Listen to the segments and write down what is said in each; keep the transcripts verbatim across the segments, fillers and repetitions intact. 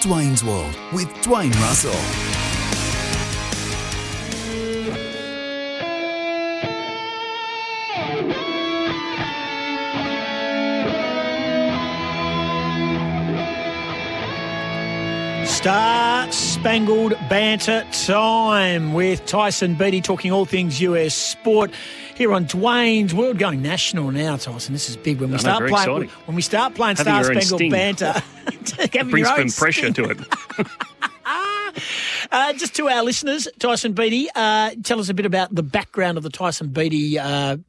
Dwayne's World with Dwayne Russell. Star-spangled banter time with Tyson Beattie talking all things U S sport here on Dwayne's World, going national now, Tyson. This is big. When we I know, start very playing, exciting. when we start playing Having your own star-spangled sting. banter, It brings some pressure to it. uh, just to our listeners, Tyson Beattie, uh, tell us a bit about the background of the Tyson Beattie uh,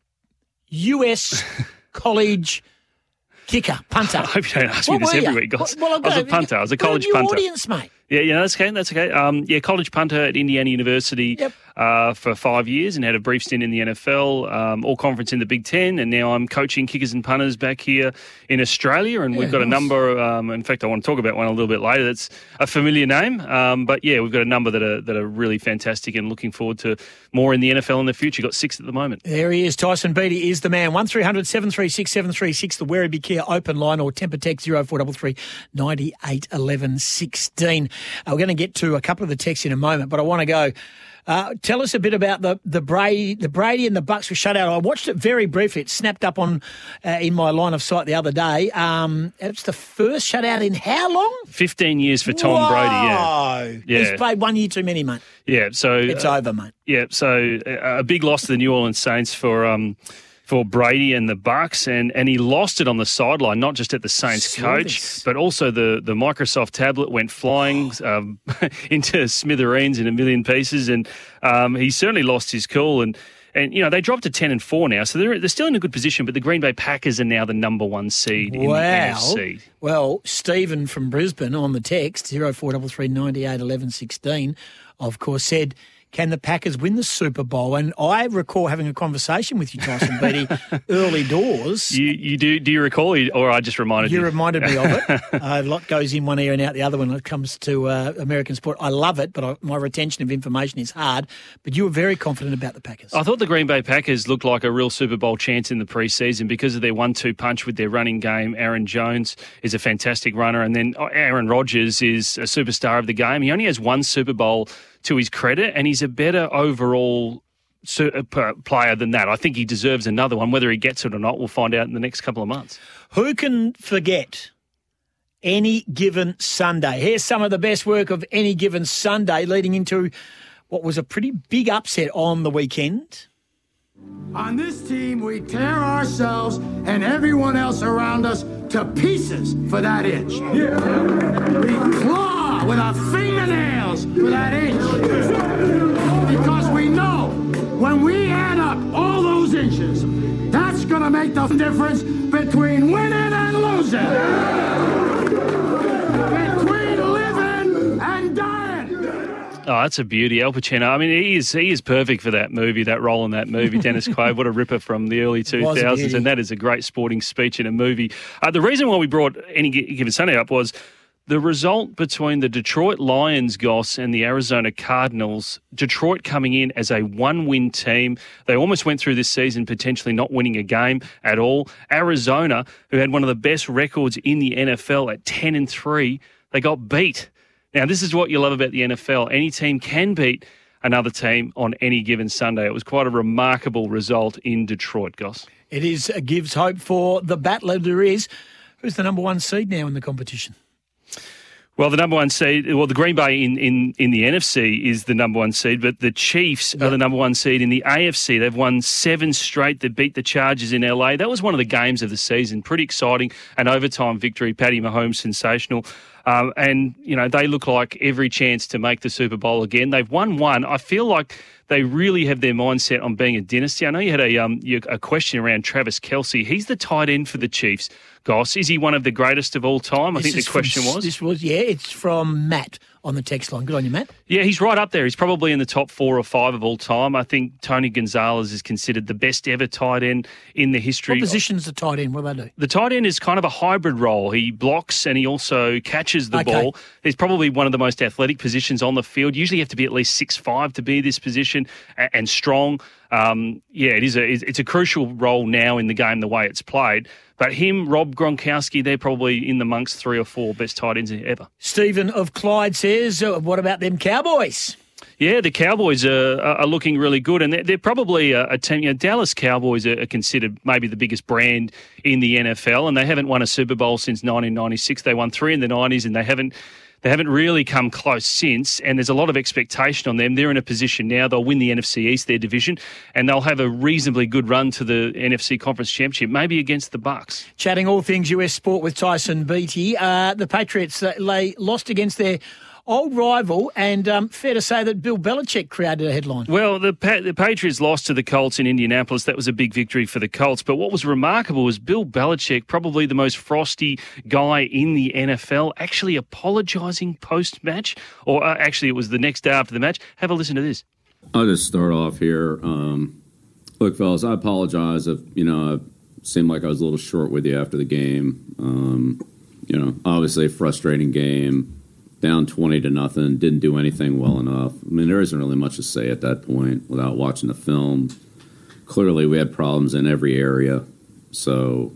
U S college kicker, punter. I hope you don't ask What me this were every you? week, guys. Well, I've I was got a punter. I was a got college new punter. audience, mate. Yeah, yeah, that's okay. That's okay. Um, yeah, college punter at Indiana University Yep. uh, for five years and had a brief stint in the N F L, um, all conference in the Big Ten, and now I'm coaching kickers and punters back here in Australia. And Yeah, we've got a nice. number. Um, in fact, I want to talk about one a little bit later. That's a familiar name, um, but yeah, we've got a number that are that are really fantastic, and looking forward to more in the N F L in the future. Got six at the moment. There he is. Tyson Beattie is the man. one three hundred seven three six seven three six, the Werribee Kia open line, or temper text zero four three three nine eight one one one six. Uh, we're going to get to a couple of the texts in a moment, but I want to go. Uh, tell us a bit about the the Brady, the Brady and the Bucks were shut out. I watched it very briefly. It snapped up on uh, in my line of sight the other day. Um, it's the first shutout in how long? Fifteen years for Tom Whoa. Brady. Yeah, Yeah. He's played one year too many, mate. yeah. So It's uh, over, mate. Yeah, so uh, a big loss to the New Orleans Saints for um, for Brady and the Bucks, and, and he lost it on the sideline, not just at the Saints Saw coach, this. but also the, the Microsoft tablet went flying um, into smithereens in a million pieces, and um, he certainly lost his cool. And and you know they dropped to ten and four now, so they're they're still in a good position. But the Green Bay Packers are now the number one seed in the N F C. Well, Stephen from Brisbane on the text, zero four three three nine eight one one one six, of course, said, can the Packers win the Super Bowl? And I recall having a conversation with you, Tyson Beattie, early doors. You you do do you recall, or I just reminded you? You reminded me of it. Uh, a lot goes in one ear and out the other when it comes to uh, American sport. I love it, but I, my retention of information is hard. But you were very confident about the Packers. I thought the Green Bay Packers looked like a real Super Bowl chance in the preseason because of their one two punch with their running game. Aaron Jones is a fantastic runner, and then Aaron Rodgers is a superstar of the game. He only has one Super Bowl to his credit, and he's a better overall player than that. I think he deserves another one. Whether he gets it or not, we'll find out in the next couple of months. Who can forget Any Given Sunday? Here's some of the best work of Any Given Sunday leading into what was a pretty big upset on the weekend. On this team, we tear ourselves and everyone else around us to pieces for that inch. Yeah. We claw with our fingernails for that inch. Because we know when we add up all those inches, that's going to make the difference between winning and losing. Between living and dying. Oh, that's a beauty. Al Pacino. I mean, he is he is perfect for that movie, that role in that movie. Dennis Quaid, what a ripper from the early two thousands. And that is a great sporting speech in a movie. Uh, the reason why we brought Any Given Sunday up was the result between the Detroit Lions, Goss, and the Arizona Cardinals. Detroit coming in as a one-win team. They almost went through this season potentially not winning a game at all. Arizona, who had one of the best records in the N F L at ten and three, they got beat. Now, this is what you love about the N F L. Any team can beat another team on any given Sunday. It was quite a remarkable result in Detroit, Goss. It is uh, gives hope for the battler there is. Who's the number one seed now in the competition? Well, the number one seed, well, the Green Bay in, in, in the N F C is the number one seed, but the Chiefs Yep. are the number one seed in the A F C. They've won seven straight. They beat the Chargers in L A. That was one of the games of the season. Pretty exciting. An overtime victory. Patty Mahomes, sensational. Um, and, you know, they look like every chance to make the Super Bowl again. They've won one. I feel like they really have their mindset on being a dynasty. I know you had a um you, a question around Travis Kelce. He's the tight end for the Chiefs. Goss, is he one of the greatest of all time? I This think is the question from, was. This was, yeah, it's from Matt on the text line. Good on you, Matt. Yeah, he's right up there. He's probably in the top four or five of all time. I think Tony Gonzalez is considered the best ever tight end in the history. What position's the tight end? What do they do? The tight end is kind of a hybrid role. He blocks and he also catches the Okay. ball. He's probably one of the most athletic positions on the field. Usually you have to be at least six five to be this position and, and strong. Um, yeah, it is a, it's a crucial role now in the game, the way it's played. But him, Rob Gronkowski, they're probably in the amongst three or four best tight ends ever. Stephen of Clyde says, uh, what about them Cowboys? Yeah, the Cowboys are, are looking really good, and they're, they're probably a, a team. You know, Dallas Cowboys are considered maybe the biggest brand in the N F L, and they haven't won a Super Bowl since nineteen ninety-six. They won three in the nineties, and they haven't they haven't really come close since. And there's a lot of expectation on them. They're in a position now; they'll win the N F C East, their division, and they'll have a reasonably good run to the N F C Conference Championship, maybe against the Bucks. Chatting all things U S sport with Tyson Beattie. Uh, the Patriots uh, they lost against their old rival, and um, fair to say that Bill Belichick created a headline. Well, the, pa- the Patriots lost to the Colts in Indianapolis. That was a big victory for the Colts. But what was remarkable was Bill Belichick, probably the most frosty guy in the N F L, actually apologising post-match. Or uh, actually, it was the next day after the match. Have a listen to this. I'll just start off here. Um, look, fellas, I apologize if, you know, it seemed like I was a little short with you after the game. Um, you know, obviously a frustrating game. Down twenty to nothing, didn't do anything well enough. I mean, there isn't really much to say at that point without watching the film. Clearly, we had problems in every area. So,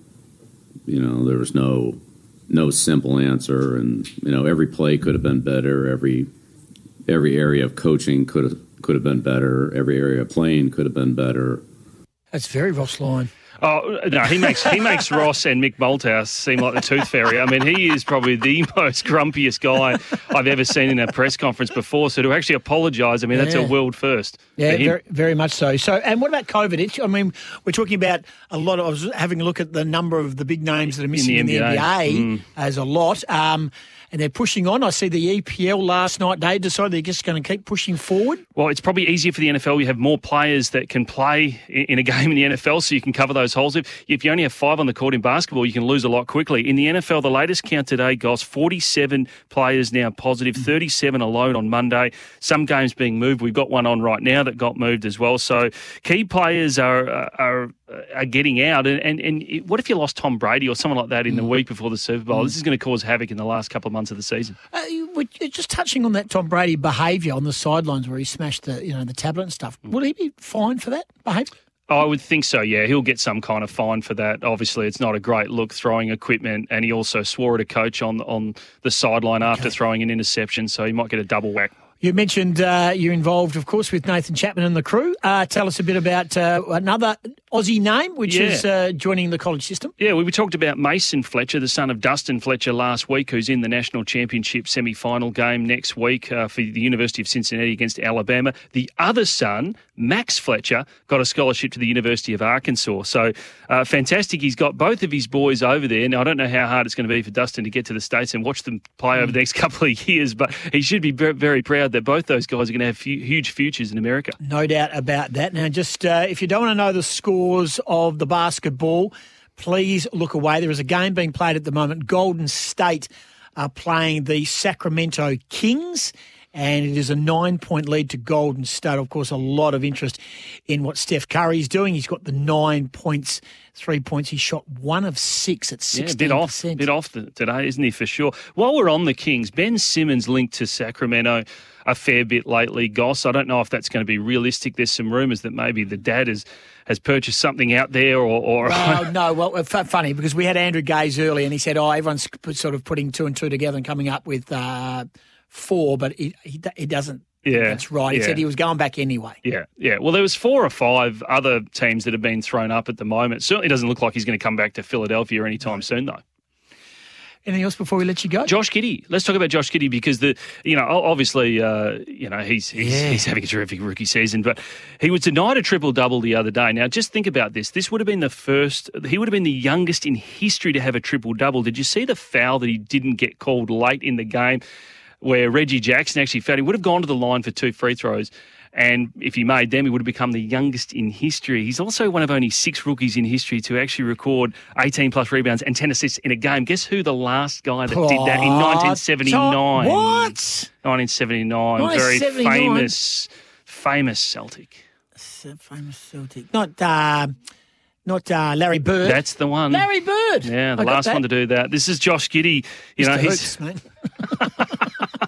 you know, there was no no simple answer. And, you know, every play could have been better. Every every area of coaching could have, could have been better. Every area of playing could have been better. That's very Ross Lyon. Oh, no, he makes he makes Ross and Mick Malthouse seem like the Tooth Fairy. I mean, he is probably the most grumpiest guy I've ever seen in a press conference before. So to actually apologise, I mean, that's yeah. a world first. Yeah, very, very much so. So, and what about COVID? It's, I mean, we're talking about a lot of, I was having a look at the number of the big names that are missing in the, in the N B A, mm. as a lot. Um, and they're pushing on. I see the E P L last night, they decided they're just going to keep pushing forward. Well, it's probably easier for the N F L. You have more players that can play in a game in the N F L, so you can cover those holes. If, if you only have five on the court in basketball, you can lose a lot quickly. In the N F L, the latest count today, Goss, forty-seven players now positive, thirty-seven alone on Monday. Some games being moved. We've got one on right now that got moved as well. So key players are are, are getting out. And, and, and what if you lost Tom Brady or someone like that in the week before the Super Bowl? Mm. This is going to cause havoc in the last couple of months of the season. Uh, just touching on that Tom Brady behaviour on the sidelines where he smashed the you know the tablet and stuff, would he be fined for that behaviour? I would think so, yeah. He'll get some kind of fine for that. Obviously, it's not a great look throwing equipment, and he also swore at a coach on on the sideline after okay. throwing an interception, so he might get a double whack. You mentioned uh, you're involved, of course, with Nathan Chapman and the crew. Uh, tell us a bit about uh, another Aussie name, which yeah. is uh, joining the college system. Yeah, we talked about Mason Fletcher, the son of Dustin Fletcher, last week, who's in the national championship semi-final game next week uh, for the University of Cincinnati against Alabama. The other son, Max Fletcher, got a scholarship to the University of Arkansas. So uh, fantastic. He's got both of his boys over there. Now, I don't know how hard it's going to be for Dustin to get to the States and watch them play mm. over the next couple of years, but he should be very, very proud that both those guys are going to have few, huge futures in America. No doubt about that. Now, just uh, if you don't want to know the scores of the basketball, please look away. There is a game being played at the moment. Golden State are playing the Sacramento Kings, and it is a nine-point lead to Golden State. Of course, a lot of interest in what Steph Curry is doing. He's got the nine points, three points. He shot one of six at sixteen percent. Yeah, a bit off, bit off today, isn't he, for sure? While we're on the Kings, Ben Simmons linked to Sacramento a fair bit lately, Goss. I don't know if that's going to be realistic. There's some rumours that maybe the dad has, has purchased something out there or... or well, no, well, f- funny, because we had Andrew Gaze early and he said, oh, everyone's sort of putting two and two together and coming up with... Uh, four, but he, he, he doesn't. Yeah, that's right. He yeah. said he was going back anyway. Yeah, yeah. Well, there was four or five other teams that have been thrown up at the moment. Certainly doesn't look like he's going to come back to Philadelphia anytime no. soon, though. Anything else before we let you go? Josh Giddey. Let's talk about Josh Giddey because the you know obviously uh, you know he's he's, yeah. he's having a terrific rookie season, but he was denied a triple double the other day. Now just think about this. This would have been the first. He would have been the youngest in history to have a triple double. Did you see the foul that he didn't get called late in the game, where Reggie Jackson actually fouled? He would have gone to the line for two free throws. And if he made them, he would have become the youngest in history. He's also one of only six rookies in history to actually record eighteen-plus rebounds and ten assists in a game. Guess who the last guy that did that in nineteen seventy-nine? What? nineteen seventy-nine. Very famous, famous Celtic. Famous Celtic. Not... Uh... Not uh, Larry Bird. That's the one. Larry Bird. Yeah, the I last one to do that. This is Josh Giddey. You Mister know, he's Hoops, mate. okay.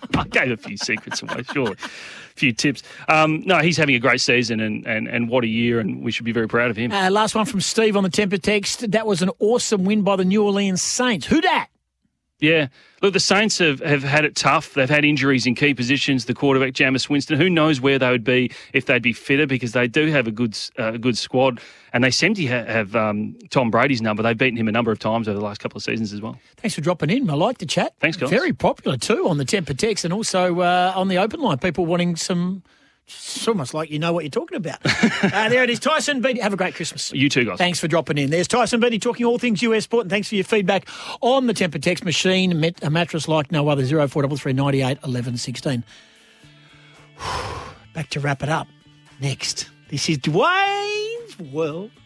gave a few secrets away, sure. A few tips. Um, no, he's having a great season, and, and, and what a year, and we should be very proud of him. Uh, last one from Steve on the temper text. That was an awesome win by the New Orleans Saints. Who dat? Yeah. Look, the Saints have, have had it tough. They've had injuries in key positions. The quarterback, Jameis Winston, who knows where they would be if they'd be fitter, because they do have a good uh, good squad. And they seem to ha- have um, Tom Brady's number. They've beaten him a number of times over the last couple of seasons as well. Thanks for dropping in. I like the chat. Thanks, guys. Very popular too on the temper text, and also uh, on the open line. People wanting some... It's almost like you know what you're talking about. uh, there it is. Tyson Beattie. Have a great Christmas. You too, guys. Thanks for dropping in. There's Tyson Beattie talking all things U S sport, and thanks for your feedback on the temper text machine. Met a mattress like no other. zero four three three nine eight eleven sixteen. Back to wrap it up. Next. This is Dwayne's World.